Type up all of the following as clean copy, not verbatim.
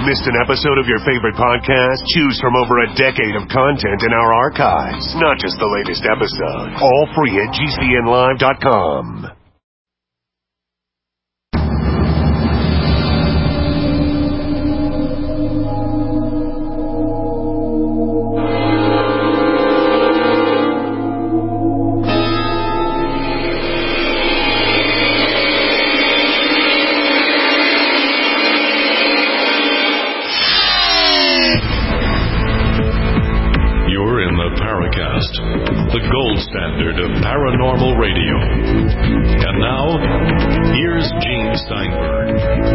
Missed an episode of your favorite podcast? Choose from over a decade of content in our archives, not just the latest episode. All free at GCNlive.com. The gold standard of paranormal radio. And now, here's Gene Steinberg.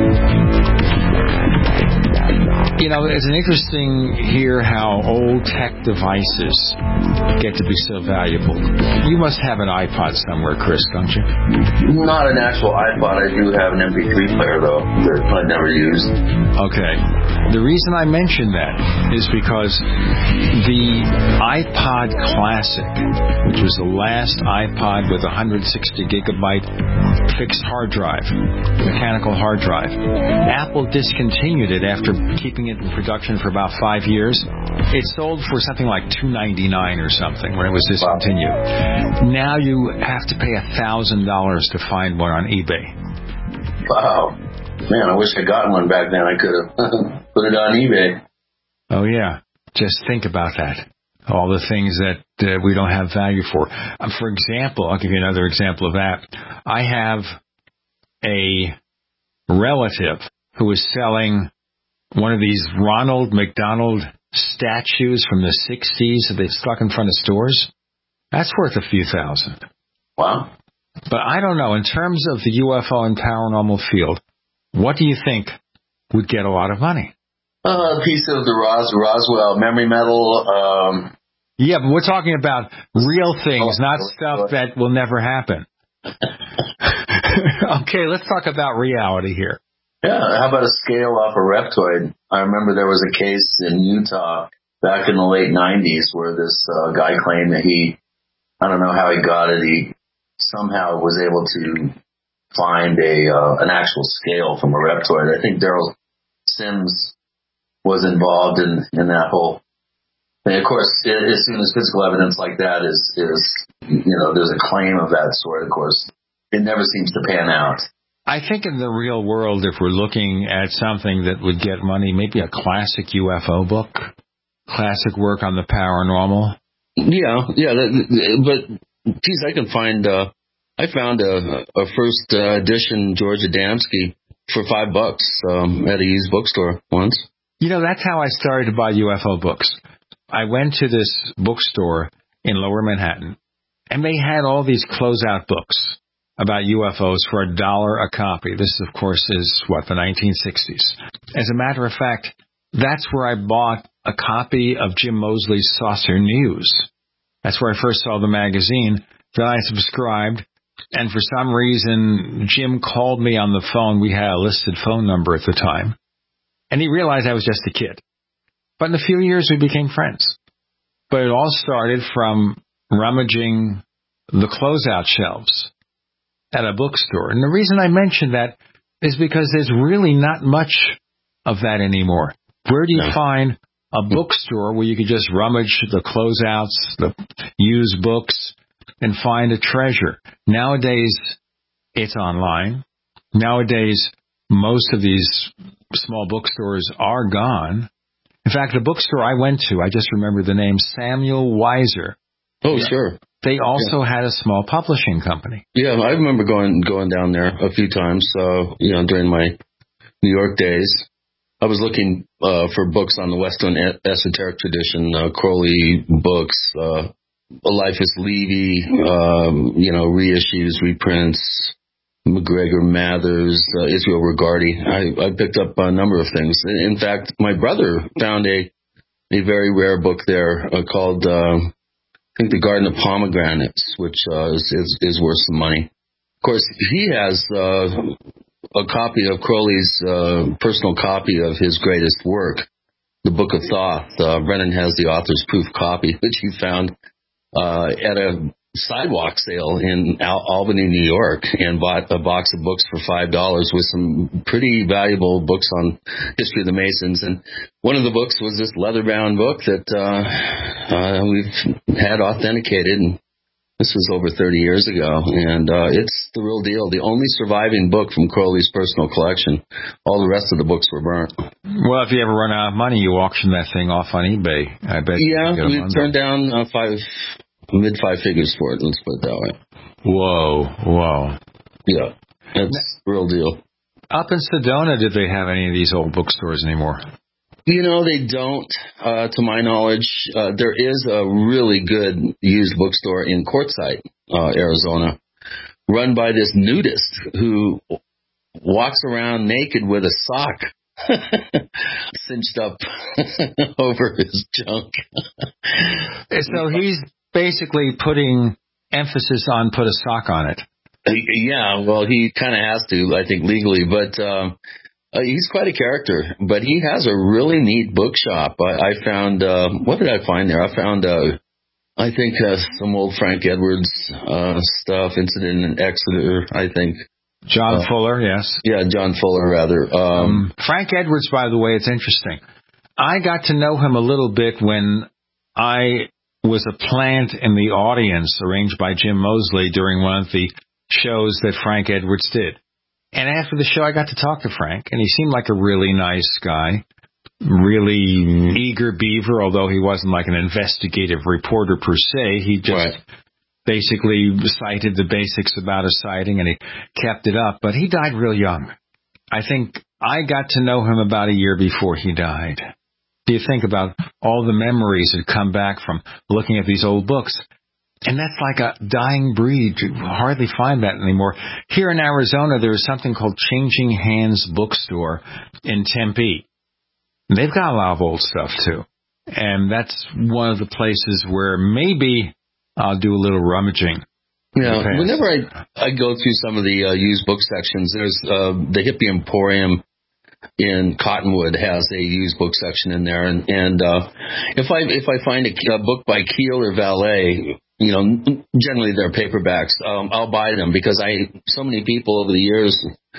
You know, it's interesting here how old tech devices get to be so valuable. You must have an iPod somewhere, Chris, don't you? Not an actual iPod. I do have an MP3 player, though, that I never used. Okay. The reason I mention that is because the iPod Classic, which was the last iPod with a 160 gigabyte fixed hard drive, mechanical hard drive, Apple discontinued it after keeping it in production for about 5 years. It sold for something like $299 or something when it was discontinued. Wow. Now you have to pay $1,000 to find one on eBay. Wow. Man, I wish I'd gotten one back then. I could have put it on eBay. Oh, yeah. Just think about that. All the things that we don't have value for. For example, I'll give you another example of that. I have a relative who is selling one of these Ronald McDonald statues from the 60s that they stuck in front of stores. That's worth a few thousand. Wow. But I don't know. In terms of the UFO and paranormal field, what do you think would get a lot of money? A piece of the Roswell memory metal. Yeah, but we're talking about real things, not stuff that will never happen. Okay, let's talk about reality here. Yeah, how about a scale off a reptoid? I remember there was a case in Utah back in the late 90s where this guy claimed that I don't know how he got it, he somehow was able to find an actual scale from a reptoid. I think Daryl Sims was involved in that whole thing. Of course, as soon as physical evidence like that is there's a claim of that sort, of course, it never seems to pan out. I think in the real world, if we're looking at something that would get money, maybe a classic UFO book, classic work on the paranormal. Yeah, but geez, I found a first edition George Adamski for $5 at a used bookstore once. You know, that's how I started to buy UFO books. I went to this bookstore in Lower Manhattan, and they had all these closeout books about UFOs for $1 a copy. This, of course, is, the 1960s. As a matter of fact, that's where I bought a copy of Jim Moseley's Saucer News. That's where I first saw the magazine. Then I subscribed, and for some reason, Jim called me on the phone. We had a listed phone number at the time. And he realized I was just a kid. But in a few years, we became friends. But it all started from rummaging the closeout shelves at a bookstore. And the reason I mention that is because there's really not much of that anymore. Where do you find a bookstore where you could just rummage the closeouts, the used books, and find a treasure? Nowadays, it's online. Nowadays, most of these small bookstores are gone. In fact, the bookstore I went to, I just remember the name, Samuel Weiser. Oh, sure. They also had a small publishing company. Yeah, I remember going down there a few times, during my New York days. I was looking for books on the Western esoteric tradition, Crowley books, Eliphas Levi, reissues, reprints, McGregor Mathers, Israel Regardie. I picked up a number of things. In fact, my brother found a very rare book there called, I think, The Garden of Pomegranates, which is worth some money. Of course, he has a copy of Crowley's personal copy of his greatest work, The Book of Thoth. Brennan has the author's proof copy, which he found at a sidewalk sale in Albany, New York, and bought a box of books for $5 with some pretty valuable books on history of the Masons. And one of the books was this leather-bound book that we've had authenticated, and this was over 30 years ago, and it's the real deal. The only surviving book from Crowley's personal collection. All the rest of the books were burnt. Well, if you ever run out of money, you auction that thing off on eBay. I bet. Yeah, we turned down mid five figures for it. Let's put it that way. Whoa. Yeah, it's the real deal. Up in Sedona, did they have any of these old bookstores anymore? You know, they don't, to my knowledge. There is a really good used bookstore in Quartzsite, Arizona, run by this nudist who walks around naked with a sock cinched up over his junk. So he's basically putting emphasis on put a sock on it. Yeah, well, he kind of has to, I think, legally, but he's quite a character, but he has a really neat bookshop. I found, what did I find there? I found, I think, some old Frank Edwards stuff, Incident in Exeter, I think. John Fuller, yes. Yeah, John Fuller, rather. Frank Edwards, by the way, it's interesting. I got to know him a little bit when I was a plant in the audience arranged by Jim Mosley during one of the shows that Frank Edwards did. And after the show, I got to talk to Frank, and he seemed like a really nice guy, really eager beaver, although he wasn't like an investigative reporter per se. He just basically cited the basics about a sighting, and he kept it up. But he died real young. I think I got to know him about a year before he died. Do you think about all the memories that come back from looking at these old books? And that's like a dying breed. You hardly find that anymore. Here in Arizona, there is something called Changing Hands Bookstore in Tempe. They've got a lot of old stuff, too. And that's one of the places where maybe I'll do a little rummaging. Yeah, whenever I go through some of the used book sections, there's the Hippie Emporium in Cottonwood has a used book section in there. And if I find a book by Keel or Valet, you know, generally they're paperbacks, I'll buy them because so many people over the years,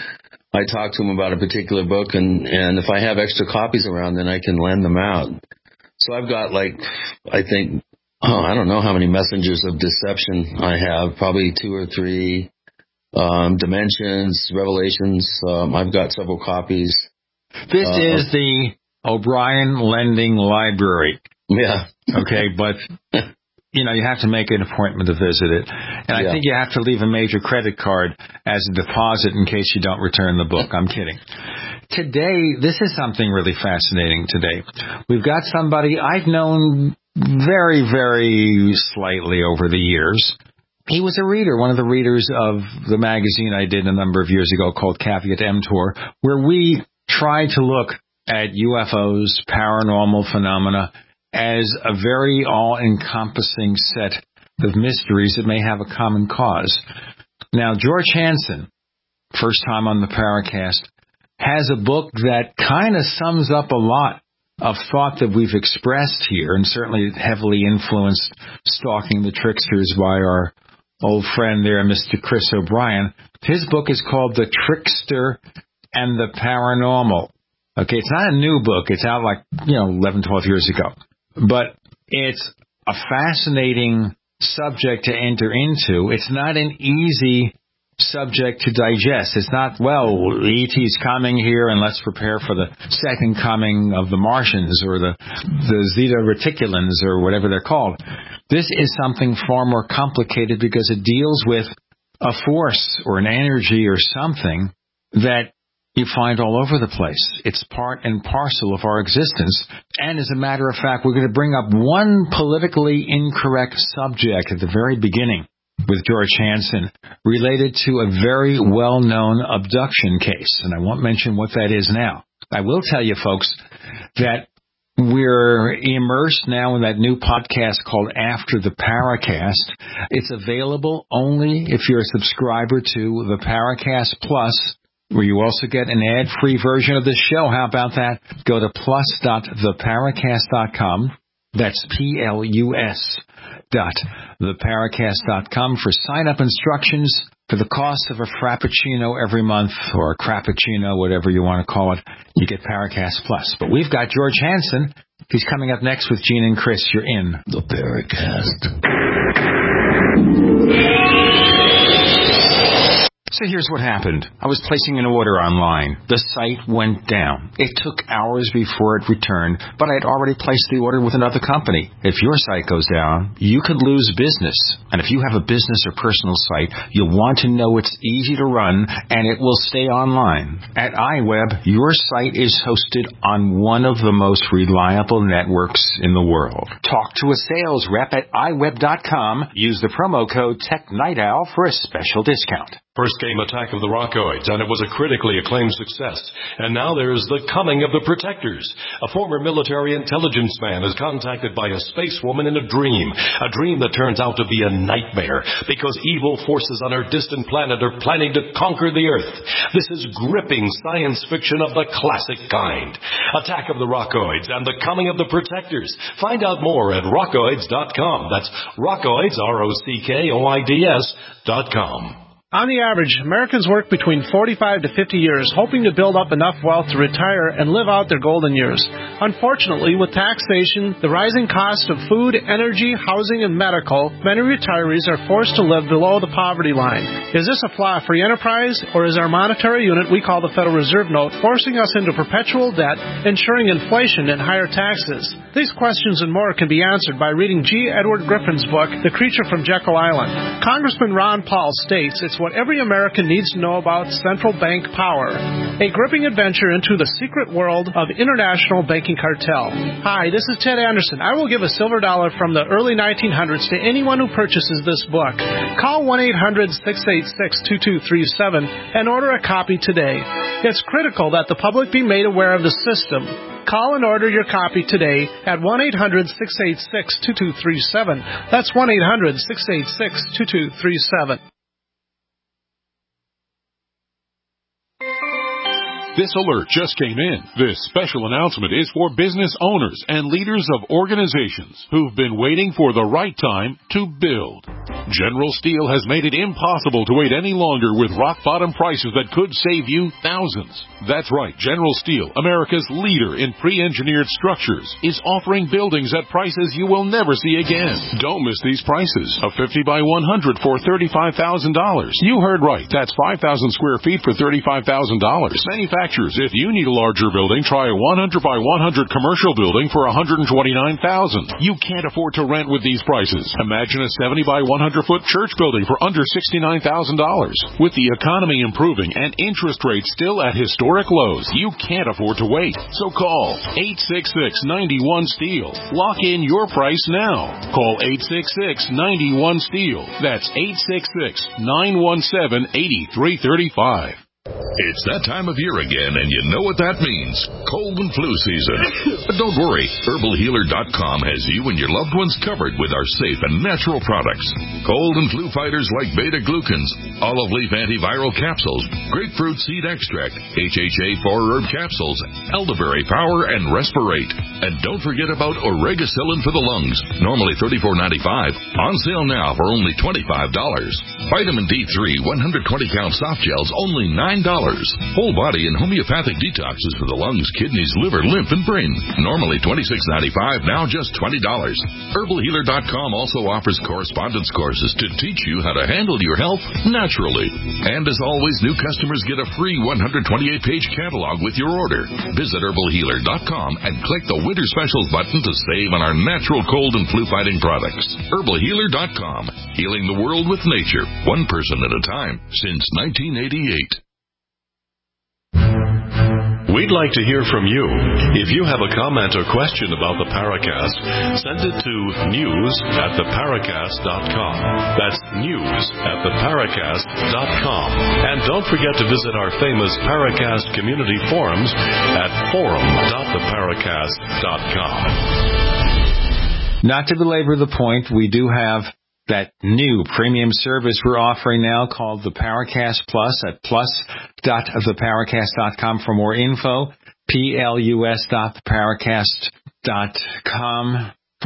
I talk to them about a particular book, and if I have extra copies around, then I can lend them out. So I've got I don't know how many Messengers of Deception I have, probably 2 or 3. Dimensions, Revelations, I've got several copies. This is the O'Brien Lending Library. Yeah. Okay, but you know, you have to make an appointment to visit it. And I think you have to leave a major credit card as a deposit in case you don't return the book. I'm kidding. Today, this is something really fascinating today. We've got somebody I've known very, very slightly over the years. He was a reader, one of the readers of the magazine I did a number of years ago called Caveat Emptor, where we tried to look at UFOs, paranormal phenomena, as a very all-encompassing set of mysteries that may have a common cause. Now, George Hansen, first time on the Paracast, has a book that kind of sums up a lot of thought that we've expressed here, and certainly heavily influenced Stalking the Tricksters by our old friend there, Mr. Chris O'Brien. His book is called The Trickster and the Paranormal. Okay, it's not a new book. It's out 11, 12 years ago. But it's a fascinating subject to enter into. It's not an easy subject to digest. It's not, E.T.'s coming here and let's prepare for the second coming of the Martians or the Zeta Reticulans or whatever they're called. This is something far more complicated because it deals with a force or an energy or something that you find all over the place. It's part and parcel of our existence. And as a matter of fact, we're going to bring up one politically incorrect subject at the very beginning with George Hansen related to a very well-known abduction case. And I won't mention what that is now. I will tell you, folks, that we're immersed now in that new podcast called After the Paracast. It's available only if you're a subscriber to the Paracast Plus, where you also get an ad-free version of the show. How about that? Go to plus.theparacast.com. That's PLUS.theparacast.com for sign-up instructions. For the cost of a Frappuccino every month, or a Crappuccino, whatever you want to call it, you get Paracast Plus. But we've got George Hansen. He's coming up next with Gene and Chris. You're in The Paracast. So here's what happened. I was placing an order online. The site went down. It took hours before it returned, but I had already placed the order with another company. If your site goes down, you could lose business. And if you have a business or personal site, you'll want to know it's easy to run and it will stay online. At iWeb, your site is hosted on one of the most reliable networks in the world. Talk to a sales rep at iWeb.com. Use the promo code TechNightOwl for a special discount. First came Attack of the Rockoids, and it was a critically acclaimed success. And now there's The Coming of the Protectors. A former military intelligence man is contacted by a space woman in a dream that turns out to be a nightmare because evil forces on her distant planet are planning to conquer the Earth. This is gripping science fiction of the classic kind. Attack of the Rockoids and The Coming of the Protectors. Find out more at rockoids.com. That's Rockoids, ROCKOIDS.com. On the average, Americans work between 45 to 50 years hoping to build up enough wealth to retire and live out their golden years. Unfortunately, with taxation, the rising cost of food, energy, housing, and medical, many retirees are forced to live below the poverty line. Is this a flaw free enterprise, or is our monetary unit we call the Federal Reserve Note forcing us into perpetual debt, ensuring inflation and higher taxes? These questions and more can be answered by reading G. Edward Griffin's book, The Creature from Jekyll Island. Congressman Ron Paul states it's what every American needs to know about central bank power. A gripping adventure into the secret world of international banking cartel. Hi, this is Ted Anderson. I will give a silver dollar from the early 1900s to anyone who purchases this book. Call 1-800-686-2237 and order a copy today. It's critical that the public be made aware of the system. Call and order your copy today at 1-800-686-2237. That's 1-800-686-2237. This alert just came in. This special announcement is for business owners and leaders of organizations who've been waiting for the right time to build. General Steel has made it impossible to wait any longer with rock-bottom prices that could save you thousands. That's right, General Steel, America's leader in pre-engineered structures, is offering buildings at prices you will never see again. Don't miss these prices. A 50 by 100 for $35,000. You heard right. That's 5,000 square feet for $35,000. Manufacturers, if you need a larger building, try a 100 by 100 commercial building for $129,000. You can't afford to rent with these prices. Imagine a 70 by 100-foot church building for under $69,000. With the economy improving and interest rates still at historic lows, you can't afford to wait. So call 866-91-STEEL. Lock in your price now. Call 866-91-STEEL. That's 866-917-8335. It's that time of year again, and you know what that means. Cold and flu season. But don't worry. HerbalHealer.com has you and your loved ones covered with our safe and natural products. Cold and flu fighters like beta-glucans, olive leaf antiviral capsules, grapefruit seed extract, HHA 4-herb capsules, elderberry power, and respirate. And don't forget about Oregacillin for the lungs, normally $34.95, on sale now for only $25. Vitamin D3 120-count soft gels, only $9. Whole body and homeopathic detoxes for the lungs, kidneys, liver, lymph, and brain. Normally $26.95, now just $20. HerbalHealer.com also offers correspondence courses to teach you how to handle your health naturally. And as always, new customers get a free 128-page catalog with your order. Visit HerbalHealer.com and click the Winter Specials button to save on our natural cold and flu-fighting products. HerbalHealer.com, healing the world with nature, one person at a time, since 1988. We'd like to hear from you. If you have a comment or question about the Paracast, send it to news@theparacast.com. That's news@theparacast.com. And don't forget to visit our famous Paracast community forums at forum.theparacast.com. Not to belabor the point, we do have that new premium service we're offering now called the Paracast Plus at plus.theparacast.com for more info, plus.theparacast.com for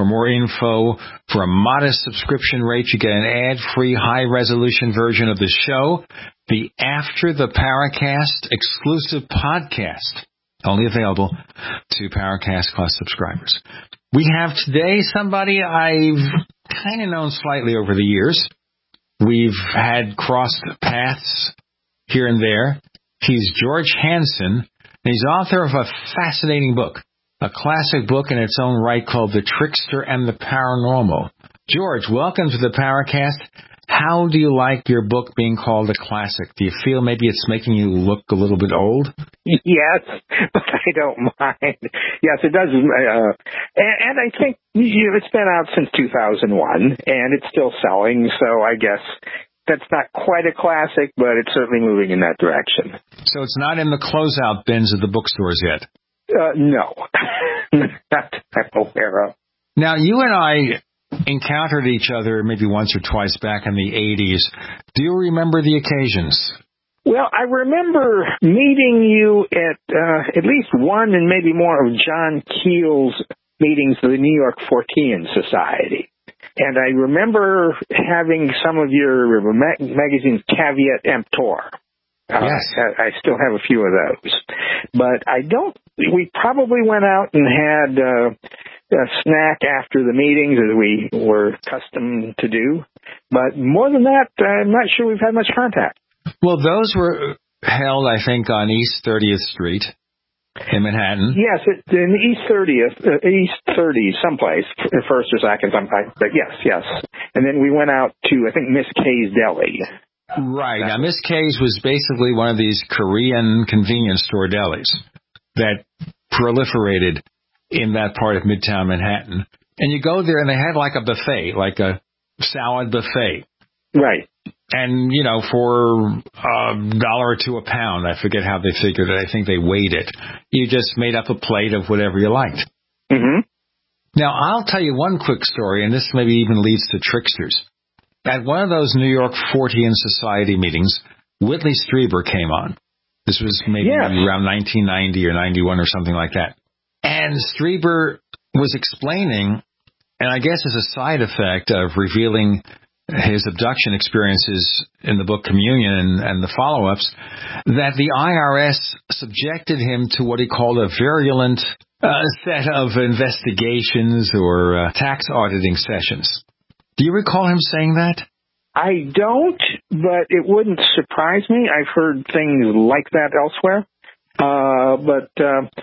For more info, for a modest subscription rate, you get an ad-free, high-resolution version of the show, the After the Paracast exclusive podcast, only available to Paracast Plus subscribers. We have today somebody I've kind of known slightly over the years. We've had crossed paths here and there. He's George Hansen, and he's author of a fascinating book, a classic book in its own right called The Trickster and the Paranormal. George, welcome to the Paracast. How do you like your book being called a classic? Do you feel maybe it's making you look a little bit old? Yes, but I don't mind. Yes, it does. And I think it's been out since 2001, and it's still selling, so I guess that's not quite a classic, but it's certainly moving in that direction. So it's not in the closeout bins of the bookstores yet? No, not that I'm aware of. Now, you and I encountered each other maybe once or twice back in the 80s. Do you remember the occasions? Well, I remember meeting you at least one and maybe more of John Keel's meetings of the New York Fortean Society. And I remember having some of your magazines, Caveat Emptor. Yes. I still have a few of those. But we probably went out and had a snack after the meetings, as we were accustomed to do. But more than that, I'm not sure we've had much contact. Well, those were held, I think, on East 30th Street in Manhattan. Yes, in East 30, someplace, first or second, but yes. And then we went out to, I think, Miss K's Deli. Right. Now, Miss K's was basically one of these Korean convenience store delis that proliferated in that part of Midtown Manhattan. And you go there and they had like a buffet, like a salad buffet. Right. And, for $1 or $2 a pound, I forget how they figured it. I think they weighed it. You just made up a plate of whatever you liked. Mm-hmm. Now, I'll tell you one quick story, and this maybe even leads to tricksters. At one of those New York Fortean Society meetings, Whitley Strieber came on. This was maybe around 1990 or 91 or something like that. And Strieber was explaining, and I guess as a side effect of revealing his abduction experiences in the book Communion and the follow-ups, that the IRS subjected him to what he called a virulent set of investigations or tax auditing sessions. Do you recall him saying that? I don't, but it wouldn't surprise me. I've heard things like that elsewhere. But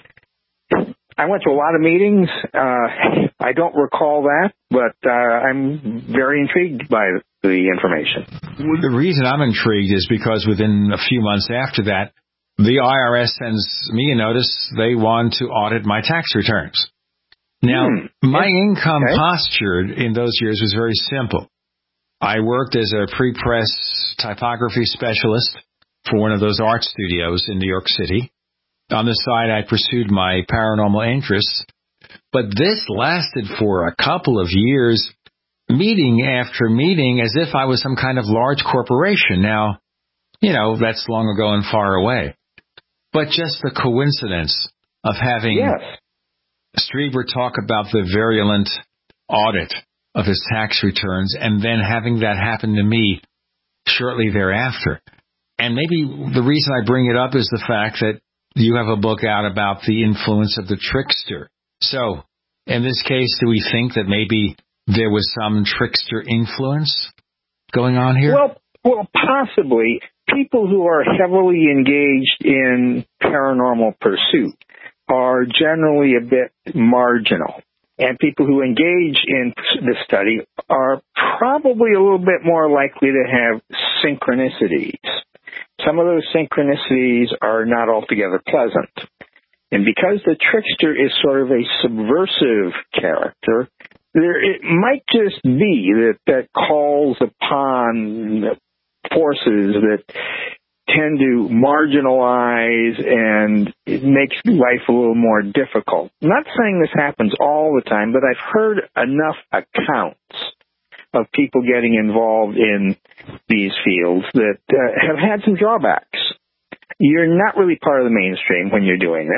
I went to a lot of meetings. I don't recall that, but I'm very intrigued by the information. The reason I'm intrigued is because within a few months after that, the IRS sends me a notice they want to audit my tax returns. Now, my income posture in those years was very simple. I worked as a pre-press typography specialist for one of those art studios in New York City. On the side, I pursued my paranormal interests, but this lasted for a couple of years, meeting after meeting, as if I was some kind of large corporation. Now, that's long ago and far away. But just the coincidence of having Strieber talk about the virulent audit of his tax returns and then having that happen to me shortly thereafter. And maybe the reason I bring it up is the fact that you have a book out about the influence of the trickster. So, in this case, do we think that maybe there was some trickster influence going on here? Well, possibly. People who are heavily engaged in paranormal pursuit are generally a bit marginal. And people who engage in the study are probably a little bit more likely to have synchronicities. Some of those synchronicities are not altogether pleasant. And because the trickster is sort of a subversive character, it might just be that calls upon forces that tend to marginalize and it makes life a little more difficult. I'm not saying this happens all the time, but I've heard enough accounts of people getting involved in these fields that have had some drawbacks. You're not really part of the mainstream when you're doing this.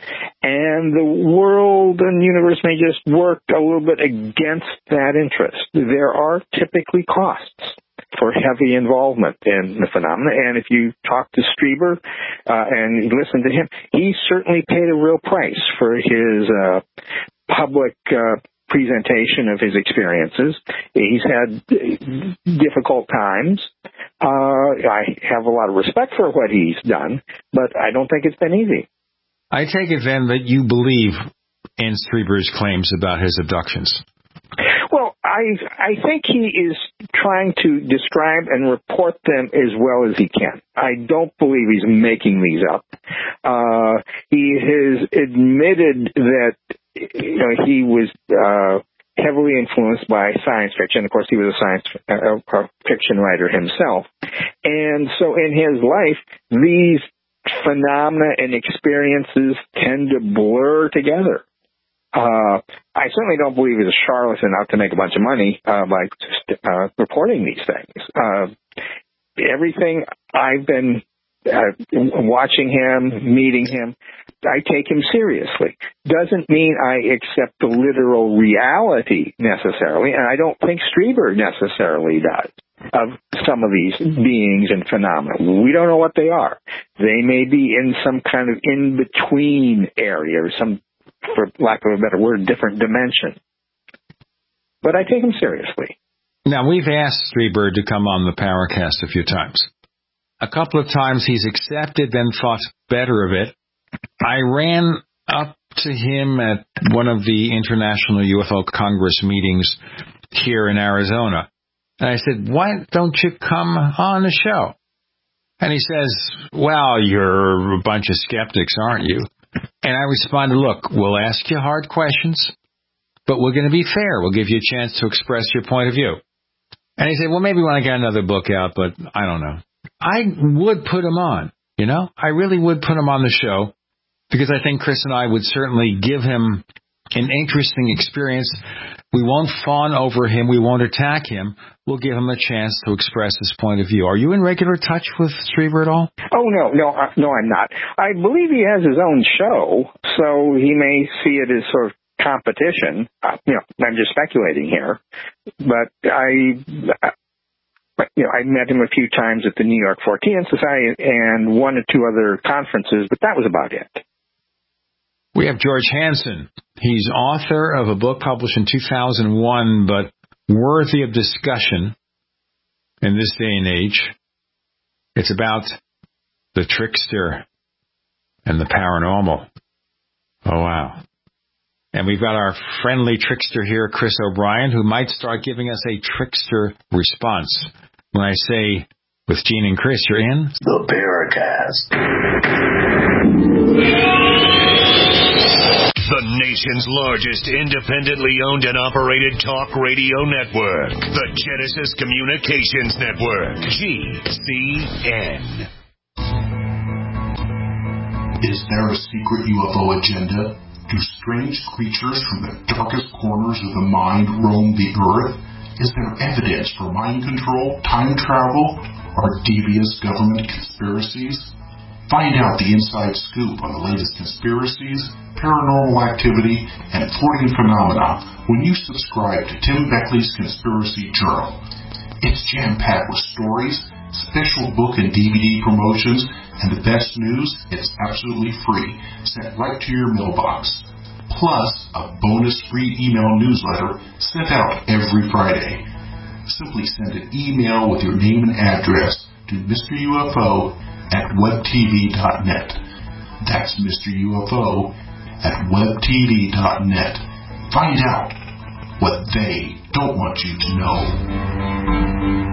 And the world and universe may just work a little bit against that interest. There are typically costs for heavy involvement in the phenomena. And if you talk to Strieber and you listen to him, he certainly paid a real price for his public presentation of his experiences. He's had difficult times. I have a lot of respect for what he's done, but I don't think it's been easy. I take it then that you believe in Strieber's claims about his abductions. Well, I think he is trying to describe and report them as well as he can. I don't believe he's making these up. He has admitted that he was heavily influenced by science fiction. Of course, he was a science fiction writer himself. And so in his life, these phenomena and experiences tend to blur together. I certainly don't believe he's a charlatan out to make a bunch of money by reporting these things. Everything I've been watching him, meeting him, I take him seriously. Doesn't mean I accept the literal reality necessarily, and I don't think Strieber necessarily does, of some of these beings and phenomena. We don't know what they are. They may be in some kind of in-between area, or some, for lack of a better word, different dimension. But I take him seriously. Now, we've asked Strieber to come on the Paracast a few times. A couple of times he's accepted, then thought better of it. I ran up to him at one of the International UFO Congress meetings here in Arizona. And I said, why don't you come on the show? And he says, well, you're a bunch of skeptics, aren't you? And I responded, look, we'll ask you hard questions, but we're going to be fair. We'll give you a chance to express your point of view. And he said, well, maybe when I get another book out, but I don't know. I would put him on, I really would put him on the show, because I think Chris and I would certainly give him an interesting experience. We won't fawn over him. We won't attack him. We'll give him a chance to express his point of view. Are you in regular touch with Strieber at all? Oh, no, I'm not. I believe he has his own show, so he may see it as sort of competition. I'm just speculating here. But I met him a few times at the New York Fortean Society and one or two other conferences, but that was about it. We have George Hansen. He's author of a book published in 2001, but worthy of discussion in this day and age. It's about the trickster and the paranormal. Oh, wow. And we've got our friendly trickster here, Chris O'Brien, who might start giving us a trickster response. When I say, with Gene and Chris, you're in? The Paracast. The nation's largest independently owned and operated talk radio network. The Genesis Communications Network. GCN. Is there a secret UFO agenda? Do strange creatures from the darkest corners of the mind roam the earth? Is there evidence for mind control, time travel, or devious government conspiracies? Find out the inside scoop on the latest conspiracies, paranormal activity, and floating phenomena when you subscribe to Tim Beckley's Conspiracy Journal. It's jam-packed with stories, special book and DVD promotions, and the best news, it's absolutely free, sent right to your mailbox. Plus, a bonus free email newsletter sent out every Friday. Simply send an email with your name and address to Mr. UFO at webtv.net. That's Mr. UFO at webtv.net. Find out what they don't want you to know.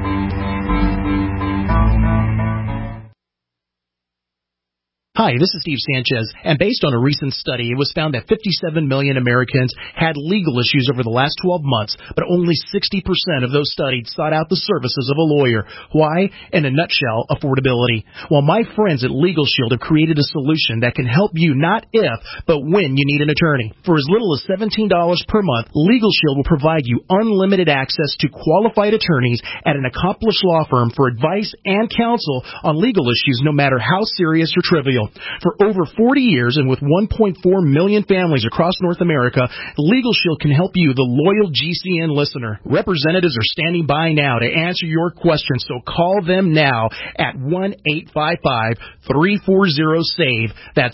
Hi, this is Steve Sanchez, and based on a recent study, it was found that 57 million Americans had legal issues over the last 12 months, but only 60% of those studied sought out the services of a lawyer. Why? In a nutshell, affordability. Well, my friends at Legal Shield have created a solution that can help you not if, but when you need an attorney. For as little as $17 per month, Legal Shield will provide you unlimited access to qualified attorneys at an accomplished law firm for advice and counsel on legal issues, no matter how serious or trivial. For over 40 years and with 1.4 million families across North America, Legal Shield can help you, the loyal GCN listener. Representatives are standing by now to answer your questions, so call them now at 1-855-340-SAVE. That's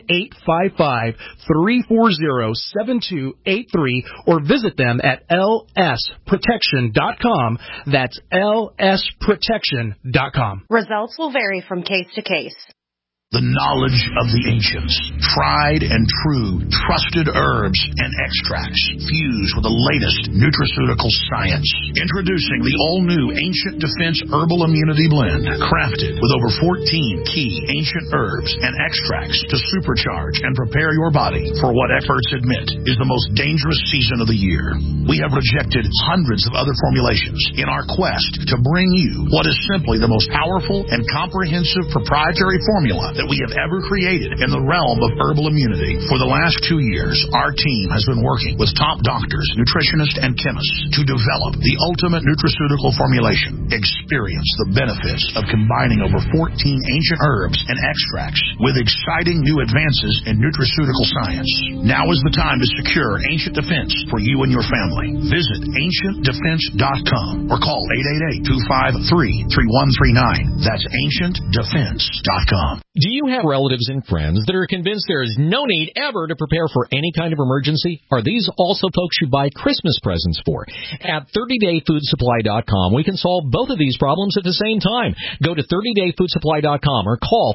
1-855-340-7283, or visit them at lsprotection.com. That's lsprotection.com. Results will vary from case to case. The knowledge of the ancients, tried and true, trusted herbs and extracts fused with the latest nutraceutical science. Introducing the all-new Ancient Defense Herbal Immunity Blend, crafted with over 14 key ancient herbs and extracts to supercharge and prepare your body for what experts admit is the most dangerous season of the year. We have rejected hundreds of other formulations in our quest to bring you what is simply the most powerful and comprehensive proprietary formula that we have ever created in the realm of herbal immunity. For the last 2 years, our team has been working with top doctors, nutritionists, and chemists to develop the ultimate nutraceutical formulation. Experience the benefits of combining over 14 ancient herbs and extracts with exciting new advances in nutraceutical science. Now is the time to secure Ancient Defense for you and your family. Visit AncientDefense.com or call 888-253-3139. That's AncientDefense.com. Do you have relatives and friends that are convinced there is no need ever to prepare for any kind of emergency? Are these also folks you buy Christmas presents for? At 30dayfoodsupply.com, we can solve both of these problems at the same time. Go to 30dayfoodsupply.com or call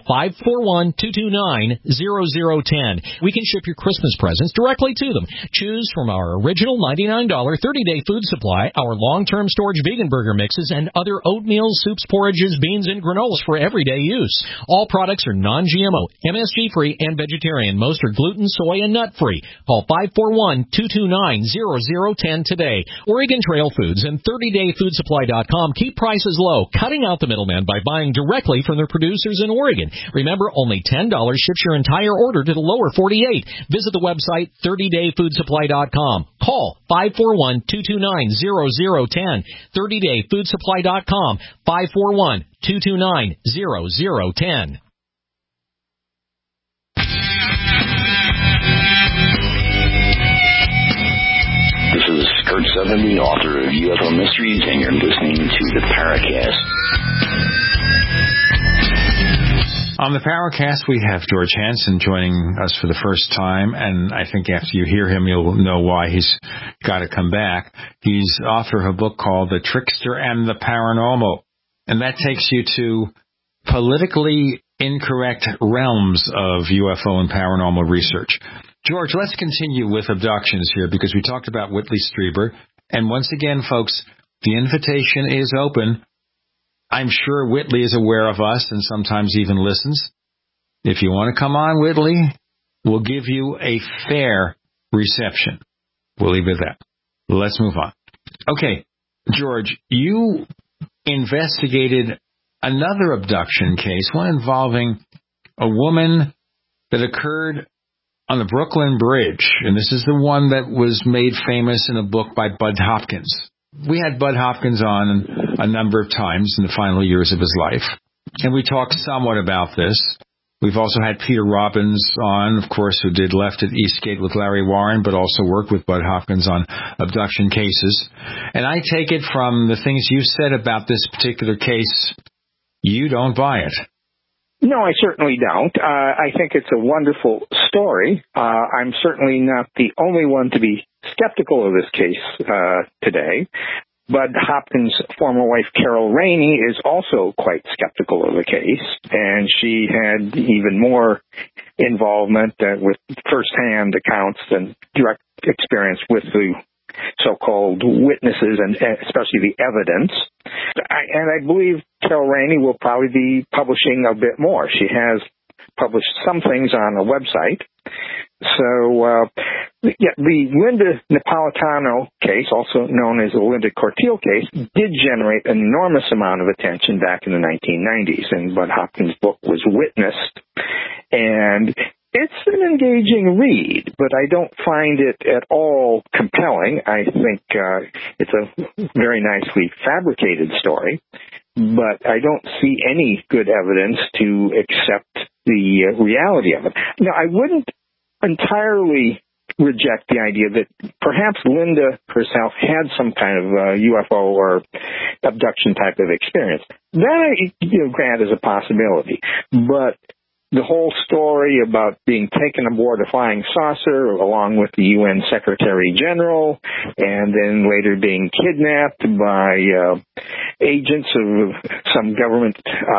541-229-0010. We can ship your Christmas presents directly to them. Choose from our original $99 30-day food supply, our long-term storage vegan burger mixes, and other oatmeals, soups, porridges, beans, and granolas for everyday use. All products are non-GMO, MSG-free, and vegetarian. Most are gluten, soy, and nut-free. Call 541-229-0010 today. Oregon Trail Foods and 30dayfoodsupply.com keep prices low, cutting out the middleman by buying directly from their producers in Oregon. Remember, only $10 ships your entire order to the lower 48. Visit the website 30dayfoodsupply.com. Call 541-229-0010. 30dayfoodsupply.com. 541-229-0010. This is Kurt Sotheby, author of UFO Mysteries, and you're listening to the Paracast. On the Paracast, we have George Hansen joining us for the first time, and I think after you hear him, you'll know why he's got to come back. He's author of a book called The Trickster and the Paranormal, and that takes you to politically incorrect realms of UFO and paranormal research. George, let's continue with abductions here, because we talked about Whitley Strieber. And once again, folks, the invitation is open. I'm sure Whitley is aware of us and sometimes even listens. If you want to come on, Whitley, we'll give you a fair reception. We'll leave it at that. Let's move on. Okay, George, you investigated another abduction case, one involving a woman that occurred on the Brooklyn Bridge, and this is the one that was made famous in a book by Bud Hopkins. We had Bud Hopkins on a number of times in the final years of his life, and we talked somewhat about this. We've also had Peter Robbins on, of course, who did Left at Eastgate with Larry Warren, but also worked with Bud Hopkins on abduction cases. And I take it from the things you said about this particular case, you don't buy it. No, I certainly don't. I think it's a wonderful story. I'm certainly not the only one to be skeptical of this case today. Bud Hopkins' former wife, Carol Rainey, is also quite skeptical of the case, and she had even more involvement with first-hand accounts and direct experience with the so-called witnesses and especially the evidence. And I believe Carol Rainey will probably be publishing a bit more. She has published some things on a website. So, the Linda Napolitano case, also known as the Linda Cortile case, did generate an enormous amount of attention back in the 1990s, and Bud Hopkins' book was witnessed. And it's an engaging read, but I don't find it at all compelling. I think it's a very nicely fabricated story, but I don't see any good evidence to accept the reality of it. Now, I wouldn't entirely reject the idea that perhaps Linda herself had some kind of UFO or abduction type of experience. That I grant is a possibility. But the whole story about being taken aboard a flying saucer along with the UN Secretary General and then later being kidnapped by agents of some government,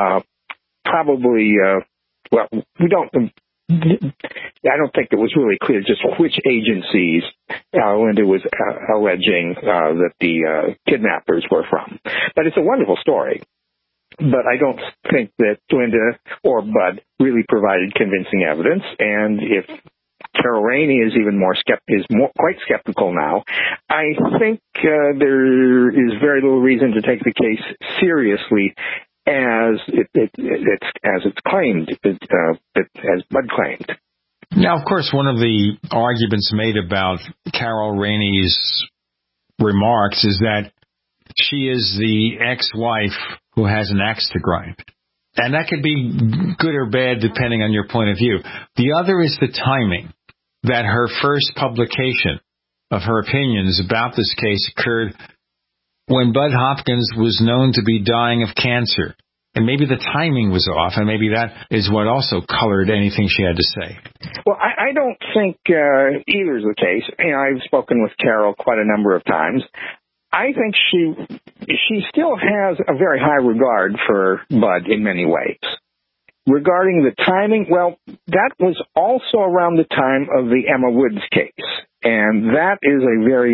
I don't think it was really clear just which agencies Linda was alleging that the kidnappers were from. But it's a wonderful story. But I don't think that Linda or Bud really provided convincing evidence. And if Carol Rainey is even quite skeptical now, I think there is very little reason to take the case seriously as it's claimed, as Bud claimed. Now, of course, one of the arguments made about Carol Rainey's remarks is that she is the ex-wife who has an axe to grind. And that could be good or bad depending on your point of view. The other is the timing, that her first publication of her opinions about this case occurred when Bud Hopkins was known to be dying of cancer. And maybe the timing was off, and maybe that is what also colored anything she had to say. Well, I don't think either is the case. I've spoken with Carol quite a number of times. I think she still has a very high regard for Bud in many ways. Regarding the timing, well, that was also around the time of the Emma Woods case. And that is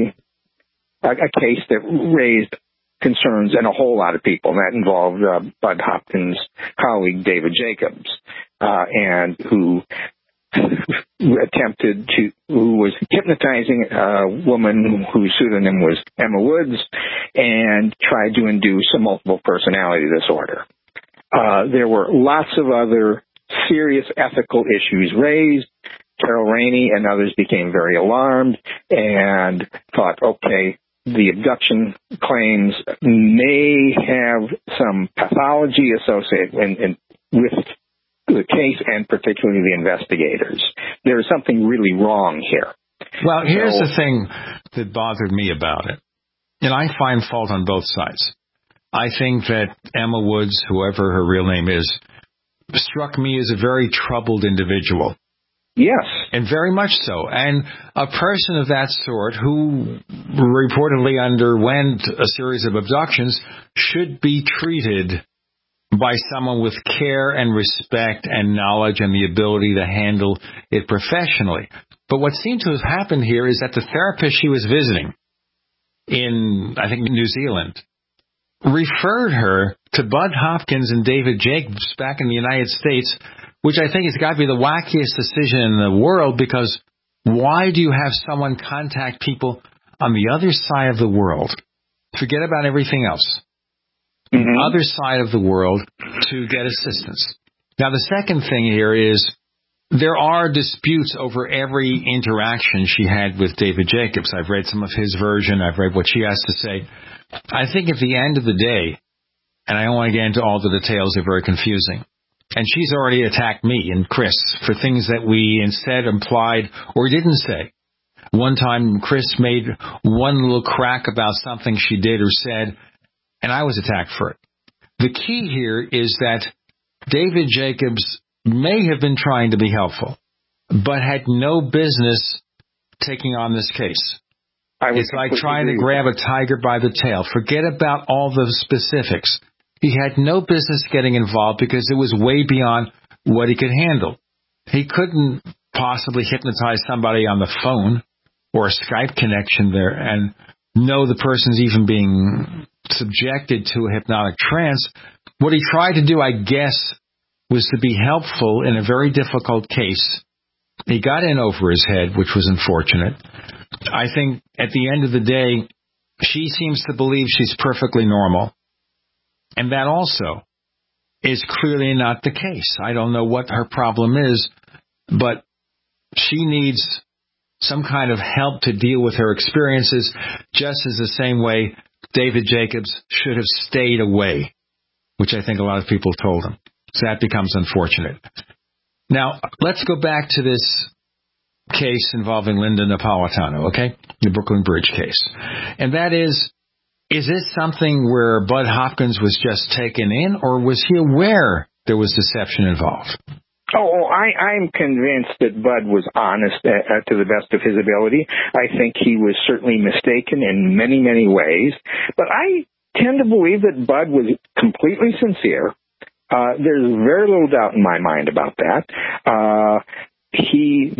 a case that raised concerns in a whole lot of people. That involved Bud Hopkins' colleague David Jacobs, and who was hypnotizing a woman whose pseudonym was Emma Woods and tried to induce a multiple personality disorder. There were lots of other serious ethical issues raised. Carol Rainey and others became very alarmed and thought, okay, the abduction claims may have some pathology associated with the case and particularly the investigators. There's something really wrong here. Well, here's the thing that bothered me about it. And I find fault on both sides. I think that Emma Woods, whoever her real name is, struck me as a very troubled individual. Yes. And very much so. And a person of that sort who reportedly underwent a series of abductions should be treated by someone with care and respect and knowledge and the ability to handle it professionally. But what seemed to have happened here is that the therapist she was visiting in, I think, New Zealand, referred her to Bud Hopkins and David Jacobs back in the United States, which I think has got to be the wackiest decision in the world, because why do you have someone contact people on the other side of the world? Forget about everything else. Mm-hmm. Other side of the world to get assistance. Now, the second thing here is there are disputes over every interaction she had with David Jacobs. I've read some of his version. I've read what she has to say. I think at the end of the day, and I don't want to get into all the details, they're very confusing. And she's already attacked me and Chris for things that we instead implied or didn't say. One time, Chris made one little crack about something she did or said, and I was attacked for it. The key here is that David Jacobs may have been trying to be helpful, but had no business taking on this case. It's like trying to grab a tiger by the tail. Forget about all the specifics. He had no business getting involved because it was way beyond what he could handle. He couldn't possibly hypnotize somebody on the phone or a Skype connection there and know the person's even being subjected to a hypnotic trance. What he tried to do, I guess, was to be helpful in a very difficult case. He got in over his head, which was unfortunate. I think at the end of the day, she seems to believe she's perfectly normal. And that also is clearly not the case. I don't know what her problem is, but she needs some kind of help to deal with her experiences, just as the same way David Jacobs should have stayed away, which I think a lot of people told him. So that becomes unfortunate. Now, let's go back to this case involving Linda Napolitano, okay? The Brooklyn Bridge case. And that is this something where Bud Hopkins was just taken in, or was he aware there was deception involved? I'm convinced that Bud was honest to the best of his ability. I think he was certainly mistaken in many, many ways. But I tend to believe that Bud was completely sincere. There's very little doubt in my mind about that. He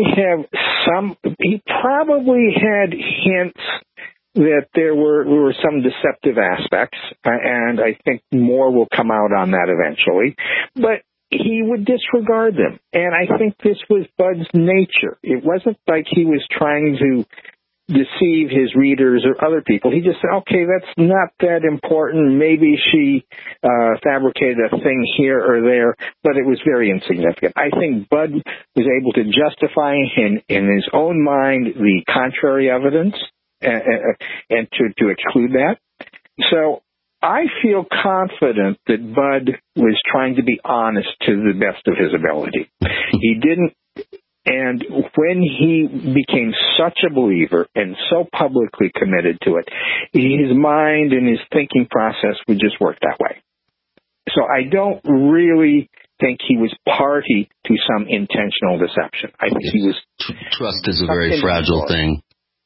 probably had hints that there were some deceptive aspects, and I think more will come out on that eventually. But he would disregard them, and I think this was Bud's nature. It wasn't like he was trying to deceive his readers or other people. He just said, okay, that's not that important. Maybe she fabricated a thing here or there, but it was very insignificant. I think Bud was able to justify in his own mind the contrary evidence and to exclude that. So I feel confident that Bud was trying to be honest to the best of his ability. He didn't. And when he became such a believer and so publicly committed to it, his mind and his thinking process would just work that way. So I don't really think he was party to some intentional deception. I think he was... Trust is a very fragile thing.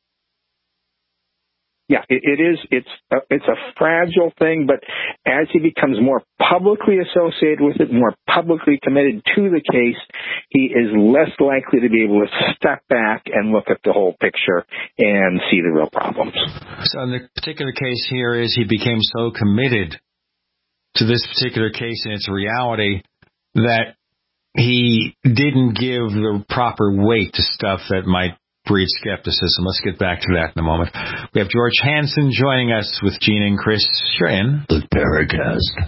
Yeah, it is. It's a fragile thing, but as he becomes more publicly associated with it, more publicly committed to the case, he is less likely to be able to step back and look at the whole picture and see the real problems. So in the particular case here is he became so committed to this particular case and its reality that he didn't give the proper weight to stuff that might breed skepticism. Let's get back to that in a moment. We have George Hansen joining us with Gene and Chris. You're in the Paracast.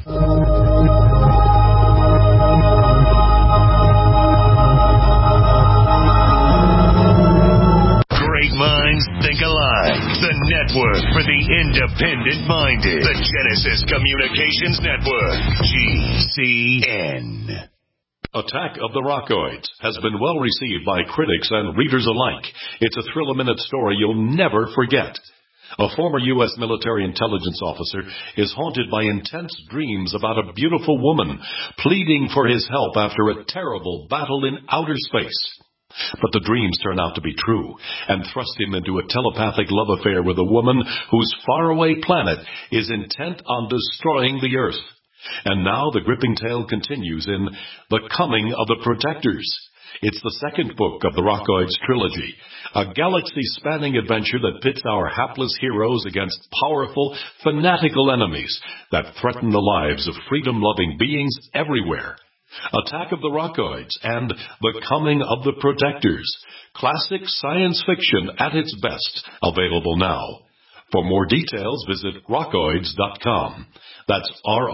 Great minds think alike. The network for the independent-minded. The Genesis Communications Network. GCN. Attack of the Rockoids has been well received by critics and readers alike. It's a thrill-a-minute story you'll never forget. A former U.S. military intelligence officer is haunted by intense dreams about a beautiful woman pleading for his help after a terrible battle in outer space. But the dreams turn out to be true and thrust him into a telepathic love affair with a woman whose faraway planet is intent on destroying the Earth. And now the gripping tale continues in The Coming of the Protectors. It's the second book of the Rockoids trilogy, a galaxy-spanning adventure that pits our hapless heroes against powerful, fanatical enemies that threaten the lives of freedom-loving beings everywhere. Attack of the Rockoids and The Coming of the Protectors. Classic science fiction at its best. Available now. For more details, visit rockoids.com. That's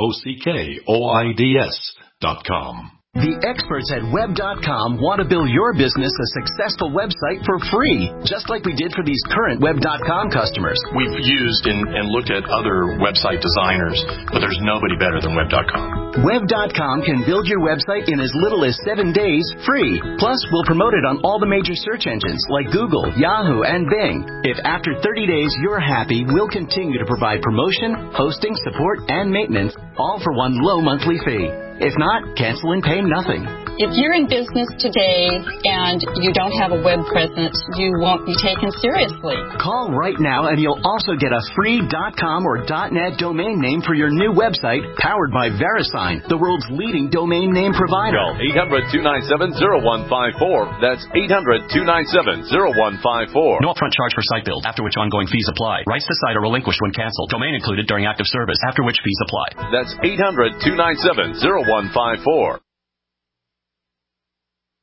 ROCKOIDS.com. The experts at Web.com want to build your business a successful website for free, just like we did for these current Web.com customers. We've used and looked at other website designers, but there's nobody better than Web.com. Web.com can build your website in as little as 7 days free. Plus, we'll promote it on all the major search engines like Google, Yahoo, and Bing. If after 30 days you're happy, we'll continue to provide promotion, hosting, support, and maintenance, all for one low monthly fee. If not, cancel and pay nothing. If you're in business today and you don't have a web presence, you won't be taken seriously. Call right now and you'll also get a free .com or .net domain name for your new website powered by VeriSign, the world's leading domain name provider. Call 800-297-0154. That's 800-297-0154. No upfront charge for site build, after which ongoing fees apply. Rights to site are relinquished when canceled. Domain included during active service, after which fees apply. That's 800-297-0154.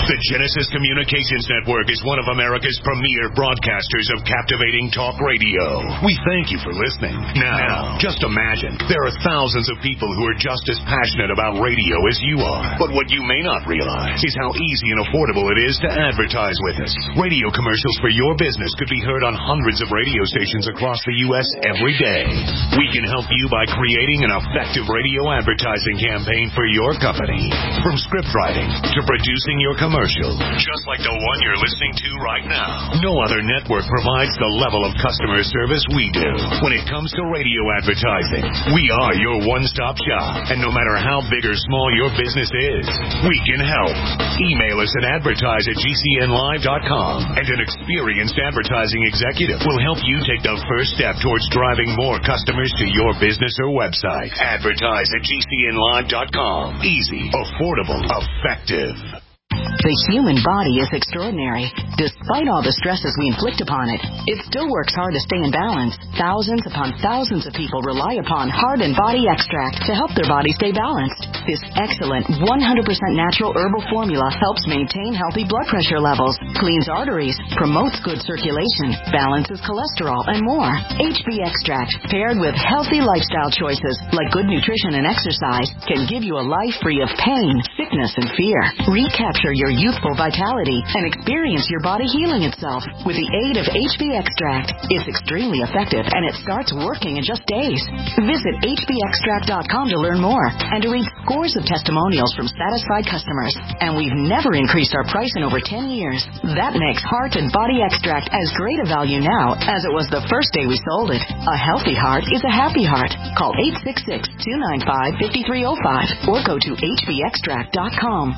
The Genesis Communications Network is one of America's premier broadcasters of captivating talk radio. We thank you for listening. Now, just imagine, there are thousands of people who are just as passionate about radio as you are. But what you may not realize is how easy and affordable it is to advertise with us. Radio commercials for your business could be heard on hundreds of radio stations across the U.S. every day. We can help you by creating an effective radio advertising campaign for your company. From script writing to producing your commercial, just like the one you're listening to right now. No other network provides the level of customer service we do. When it comes to radio advertising, we are your one-stop shop. And no matter how big or small your business is, we can help. Email us at advertise@gcnlive.com, and an experienced advertising executive will help you take the first step towards driving more customers to your business or website. Advertise@gcnlive.com. Easy, affordable, effective. The human body is extraordinary. Despite all the stresses we inflict upon it, it still works hard to stay in balance. Thousands upon thousands of people rely upon Heart and Body Extract to help their body stay balanced. This excellent 100% natural herbal formula helps maintain healthy blood pressure levels, cleans arteries, promotes good circulation, balances cholesterol, and more. HB Extract, paired with healthy lifestyle choices like good nutrition and exercise, can give you a life free of pain, sickness, and fear. Recapture your youthful vitality and experience your body healing itself with the aid of HB Extract. It's extremely effective, and it starts working in just days. Visit hbextract.com to learn more and to read scores of testimonials from satisfied customers. And we've never increased our price in over 10 years. That makes Heart and Body Extract as great a value now as it was the first day we sold it. A healthy heart is a happy heart. Call 866-295-5305 or go to hbextract.com.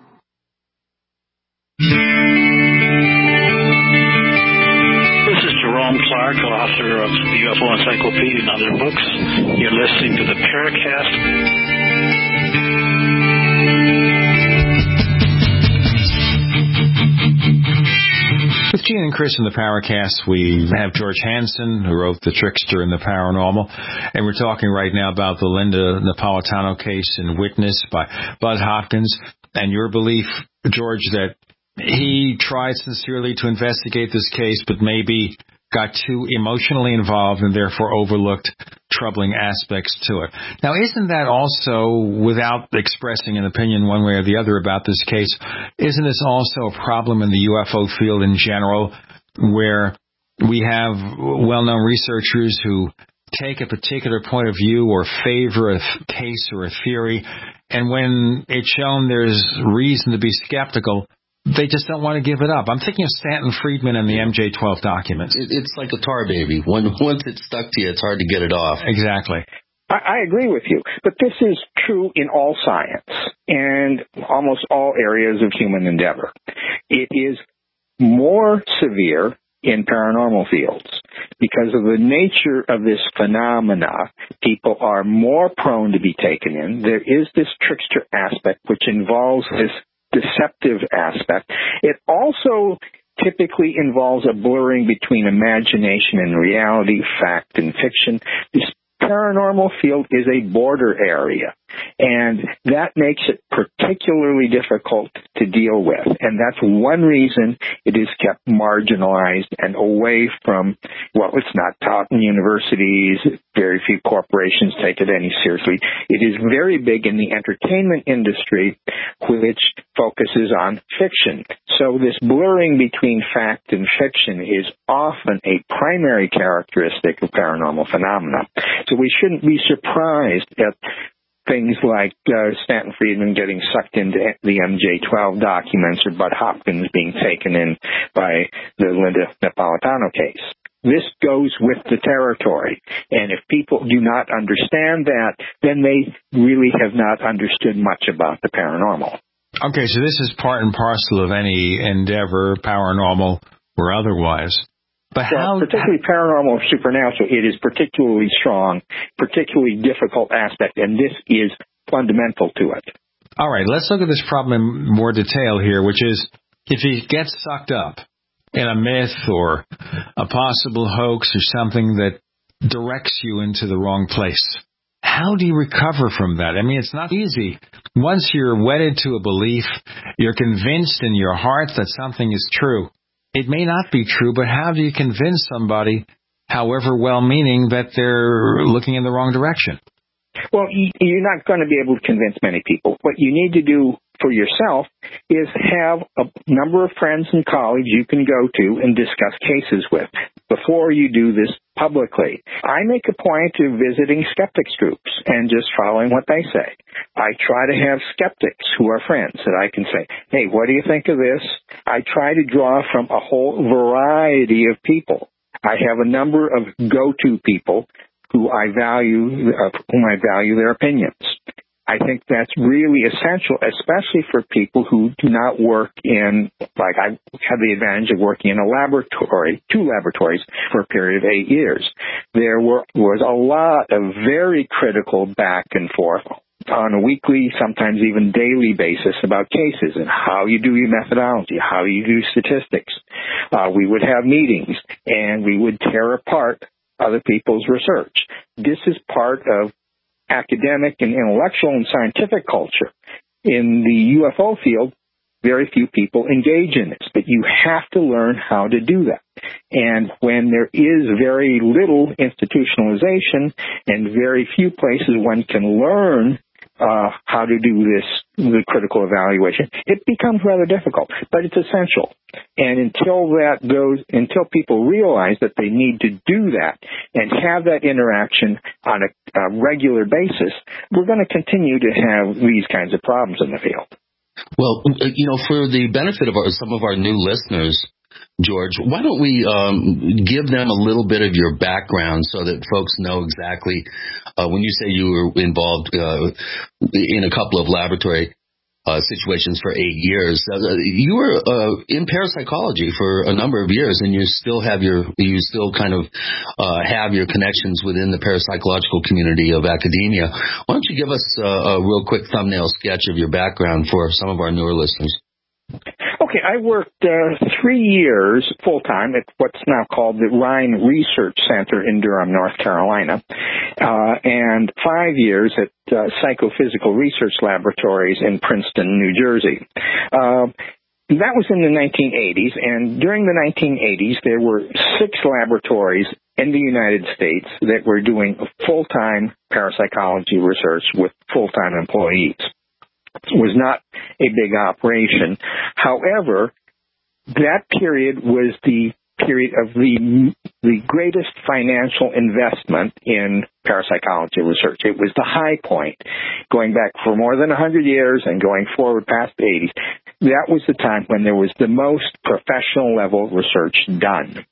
This is Jerome Clark, author of the UFO Encyclopedia and other books. You're listening to the Paracast. With Gene and Chris in the Paracast, we have George Hansen, who wrote The Trickster and the Paranormal, and we're talking right now about the Linda Napolitano case and Witness by Bud Hopkins, and your belief, George, that he tried sincerely to investigate this case, but maybe got too emotionally involved and therefore overlooked troubling aspects to it. Now, isn't that also, without expressing an opinion one way or the other about this case, isn't this also a problem in the UFO field in general, where we have well-known researchers who take a particular point of view or favor a case or a theory, and when it's shown there's reason to be skeptical, they just don't want to give it up. I'm thinking of Stanton Friedman and the MJ-12 documents. It's like a tar baby. Once it's stuck to you, it's hard to get it off. Exactly. I agree with you, but this is true in all science and almost all areas of human endeavor. It is more severe in paranormal fields because of the nature of this phenomena. People are more prone to be taken in. There is this trickster aspect which involves this deceptive aspect. It also typically involves a blurring between imagination and reality, fact and fiction. This paranormal field is a border area, and that makes it particularly difficult to deal with. And that's one reason it is kept marginalized and away from, well, it's not taught in universities. Very few corporations take it any seriously. It is very big in the entertainment industry, which focuses on fiction. So this blurring between fact and fiction is often a primary characteristic of paranormal phenomena. So we shouldn't be surprised at things like Stanton Friedman getting sucked into the MJ-12 documents or Bud Hopkins being taken in by the Linda Napolitano case. This goes with the territory. And if people do not understand that, then they really have not understood much about the paranormal. Okay, so this is part and parcel of any endeavor, paranormal or otherwise. But well, particularly paranormal or supernatural, it is particularly strong, particularly difficult aspect, and this is fundamental to it. All right, let's look at this problem in more detail here, which is if you get sucked up in a myth or a possible hoax or something that directs you into the wrong place, How do you recover from that? I mean, it's not easy. Once you're wedded to a belief, you're convinced in your heart that something is true. It may not be true, but how do you convince somebody, however well-meaning, that they're looking in the wrong direction? Well, you're not going to be able to convince many people. What you need to do for yourself is have a number of friends and colleagues you can go to and discuss cases with before you do this publicly. I make a point of visiting skeptics groups and just following what they say. I try to have skeptics who are friends that I can say, hey, what do you think of this? I try to draw from a whole variety of people. I have a number of go-to people whom I value their opinions. I think that's really essential, especially for people who do not work in, like I had the advantage of working in a laboratory, 2 laboratories for a period of 8 years. There was a lot of very critical back and forth on a weekly, sometimes even daily basis about cases and how you do your methodology, how you do statistics. We would have meetings and we would tear apart other people's research. This is part of academic and intellectual and scientific culture. In the UFO field, very few people engage in this, but you have to learn how to do that. And when there is very little institutionalization and very few places one can learn how to do this, the critical evaluation, it becomes rather difficult, but it's essential. And until people realize that they need to do that and have that interaction on a regular basis, we're going to continue to have these kinds of problems in the field. Well, for the benefit of some of our new listeners, George, why don't we give them a little bit of your background so that folks know exactly when you say you were involved in a couple of laboratory situations for 8 years. You were in parapsychology for a number of years, and you still have your connections within the parapsychological community of academia. Why don't you give us a real quick thumbnail sketch of your background for some of our newer listeners? Okay, I worked 3 years full-time at what's now called the Rhine Research Center in Durham, North Carolina, and 5 years at Psychophysical Research Laboratories in Princeton, New Jersey. That was in the 1980s, and during the 1980s, there were 6 laboratories in the United States that were doing full-time parapsychology research with full-time employees. It was not a big operation. However, that period was the period of the greatest financial investment in parapsychology research. It was the high point, going back for more than 100 years and going forward past the 80s. That was the time when there was the most professional level research done.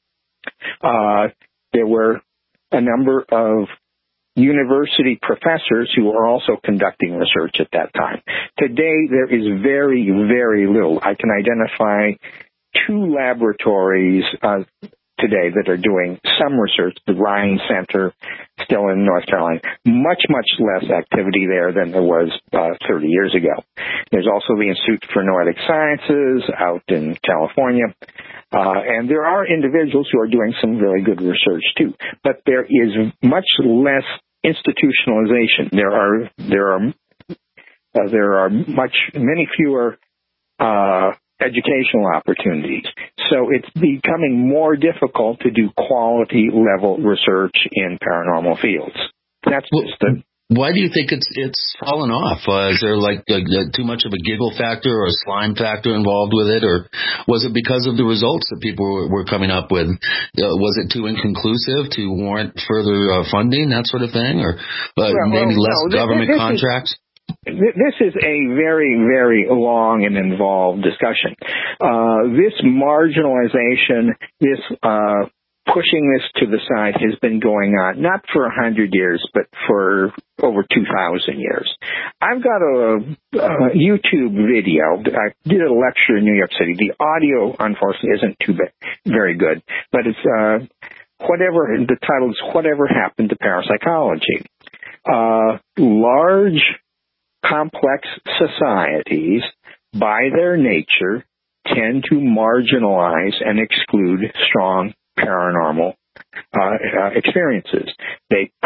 There were a number of university professors who are also conducting research at that time. Today, there is very, very little. I can identify 2 laboratories today that are doing some research, the Rhine Center, still in North Carolina. Much, much less activity there than there was 30 years ago. There's also the Institute for Noetic Sciences out in California. And there are individuals who are doing some really good research too, but there is much less institutionalization. There are many fewer educational opportunities. So it's becoming more difficult to do quality level research in paranormal fields. That's just the. Why do you think it's fallen off? Is there too much of a giggle factor or a slime factor involved with it, or was it because of the results that people were coming up with? Was it too inconclusive to warrant further funding, that sort of thing, or maybe less government contracts? This is a very, very long and involved discussion. This marginalization, this pushing this to the side has been going on, not for 100 years, but for over 2,000 years. I've got a YouTube video. I did a lecture in New York City. The audio, unfortunately, isn't very good, but it's the title is Whatever Happened to Parapsychology. Large, complex societies, by their nature, tend to marginalize and exclude strong paranormal experiences. They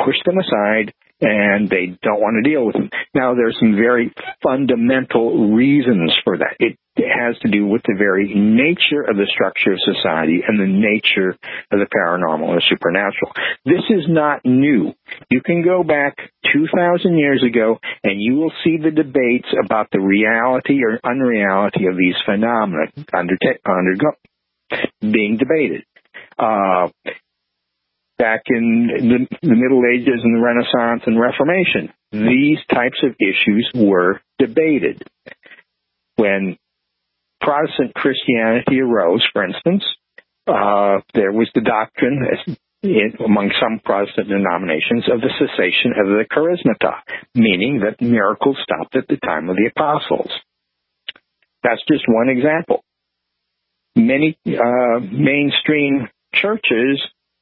push them aside, and they don't want to deal with them. Now, there's some very fundamental reasons for that. It has to do with the very nature of the structure of society and the nature of the paranormal or supernatural. This is not new. You can go back 2,000 years ago, and you will see the debates about the reality or unreality of these phenomena being debated. Back in the Middle Ages and the Renaissance and Reformation, these types of issues were debated. When Protestant Christianity arose, for instance, there was the doctrine among some Protestant denominations of the cessation of the charismata, meaning that miracles stopped at the time of the apostles. That's just one example. Many mainstream churches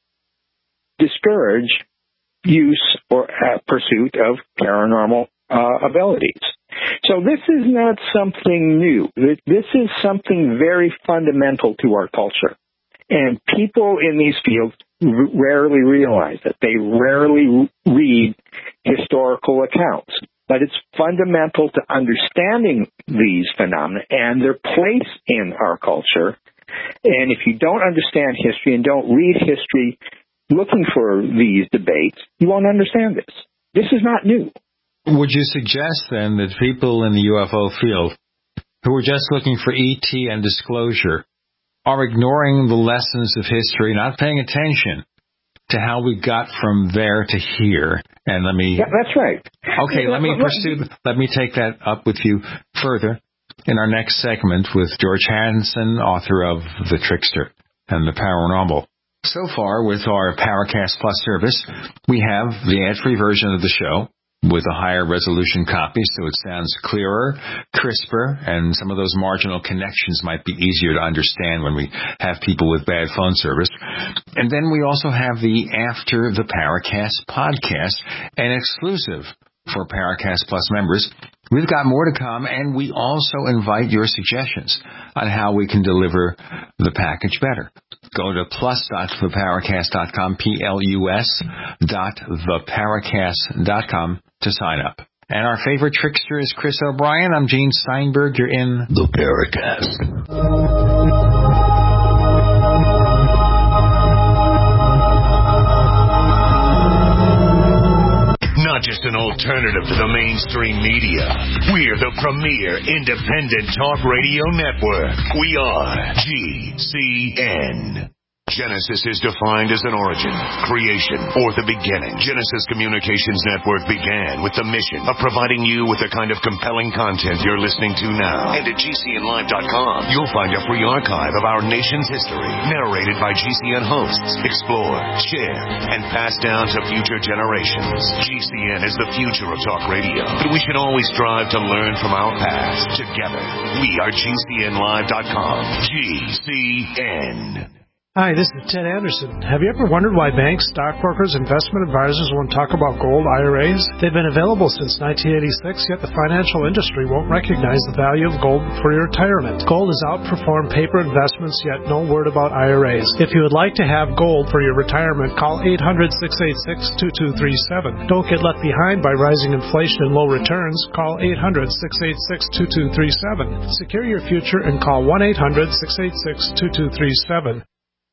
discourage use or pursuit of paranormal abilities. So this is not something new. This is something very fundamental to our culture. And people in these fields rarely realize it. They rarely read historical accounts. But it's fundamental to understanding these phenomena and their place in our culture. And if you don't understand history and don't read history looking for these debates, you won't understand this. This is not new. Would you suggest then that people in the UFO field who are just looking for ET and disclosure are ignoring the lessons of history, not paying attention to how we got from there to here? And Yeah, that's right. Okay, let me take that up with you further in our next segment with George Hansen, author of The Trickster and the Paranormal. So far, with our Paracast Plus service, we have the ad-free version of the show with a higher resolution copy, so it sounds clearer, crisper, and some of those marginal connections might be easier to understand when we have people with bad phone service. And then we also have the After the Paracast podcast, an exclusive for Paracast Plus members. We've got more to come, and we also invite your suggestions on how we can deliver the package better. Go to plus.theparacast.com, plus.theparacast.com to sign up. And our favorite trickster is Chris O'Brien. I'm Gene Steinberg. You're in the Paracast. Not just an alternative to the mainstream media. We're the premier independent talk radio network. We are GCN. Genesis is defined as an origin, creation, or the beginning. Genesis Communications Network began with the mission of providing you with the kind of compelling content you're listening to now. And at GCNlive.com, you'll find a free archive of our nation's history, narrated by GCN hosts, explored, shared, and passed down to future generations. GCN is the future of talk radio, but we should always strive to learn from our past. Together, we are GCNlive.com. GCN. Hi, this is Ted Anderson. Have you ever wondered why banks, stockbrokers, investment advisors won't talk about gold IRAs? They've been available since 1986, yet the financial industry won't recognize the value of gold for your retirement. Gold has outperformed paper investments, yet no word about IRAs. If you would like to have gold for your retirement, call 800-686-2237. Don't get left behind by rising inflation and low returns. Call 800-686-2237. Secure your future and call 1-800-686-2237.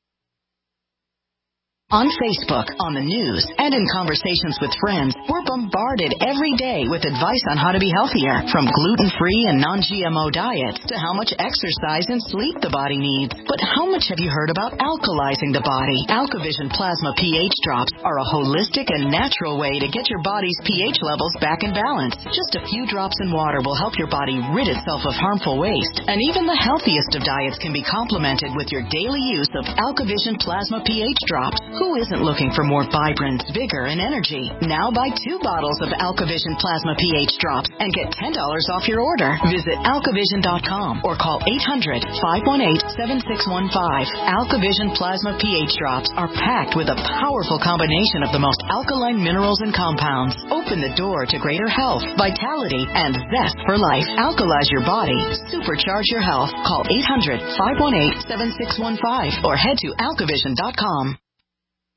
On Facebook, on the news, and in conversations with friends, we're bombarded every day with advice on how to be healthier, from gluten-free and non-GMO diets to how much exercise and sleep the body needs. But how much have you heard about alkalizing the body? AlkaVision Plasma pH drops are a holistic and natural way to get your body's pH levels back in balance. Just a few drops in water will help your body rid itself of harmful waste. And even the healthiest of diets can be complemented with your daily use of AlkaVision Plasma pH drops. Who isn't looking for more vibrance, vigor, and energy? Now buy 2 bottles of AlkaVision Plasma pH drops and get $10 off your order. Visit alkavision.com or call 800-518-7615. AlkaVision Plasma pH drops are packed with a powerful combination of the most alkaline minerals and compounds. Open the door to greater health, vitality, and zest for life. Alkalize your body. Supercharge your health. Call 800-518-7615 or head to alkavision.com.